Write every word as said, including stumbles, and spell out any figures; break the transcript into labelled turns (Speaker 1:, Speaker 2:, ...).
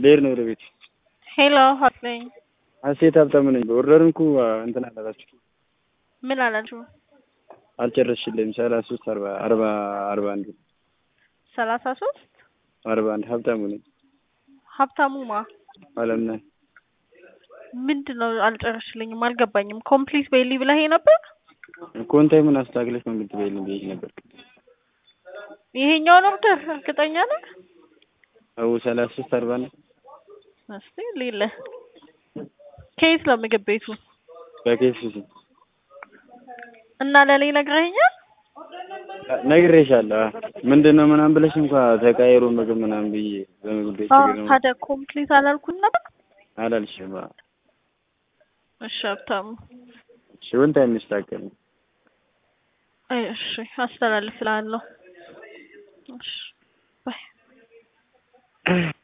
Speaker 1: ሌር ነው ለቤት
Speaker 2: ሄሎ ሀጥለኝ
Speaker 1: አሴት ሀብታም ነኝ። ኦርደርን እኮ እንትን አላላችሁ
Speaker 2: ምን አላችሁ?
Speaker 1: አልጨረስሽልኝም። ሰላሳ ሶስት አርባ አርባ አርባ አንድ
Speaker 2: ሰላሳ ሶስት
Speaker 1: አርባ አንድ ሀብታሙ ነኝ።
Speaker 2: ሀብታሙ ማ
Speaker 1: አለምና
Speaker 2: ምንድነው? አልጨረስሽልኝም፣ አልገባኝም። ኮምፕሊት በይሊ ብለህ ነበር።
Speaker 1: ኮንታይሙን አስተካክለሽ ኮምፕሊት በይሊ ብዬሽ ነበር።
Speaker 2: ይሄኛው ኦርደር እርግጠኛ ነህ?
Speaker 1: አው ሰላሳ ሶስት አርባ አንድ
Speaker 2: እስቲ ሌለ ከየት ነው ምግብ ቤቱ?
Speaker 1: በኬሲሲ
Speaker 2: እና ለሌ ነግረኸኛል?
Speaker 1: ነግሬሻለሁ። ምንድነው ምናምን ብለሽ እንኳን ተቀያይሮ ምግብ ምናምን ብዬ በምግብ ቤት
Speaker 2: ችግር ነው። ታዲያ ኮምፕሊት አላልኩም ነበር?
Speaker 1: አላልሽም?
Speaker 2: እሺ ሀብታሙ፣
Speaker 1: እሺ ወንታይም ይስተካከል።
Speaker 2: እሺ አስተላልፍልሃለሁ። እሺ ባይ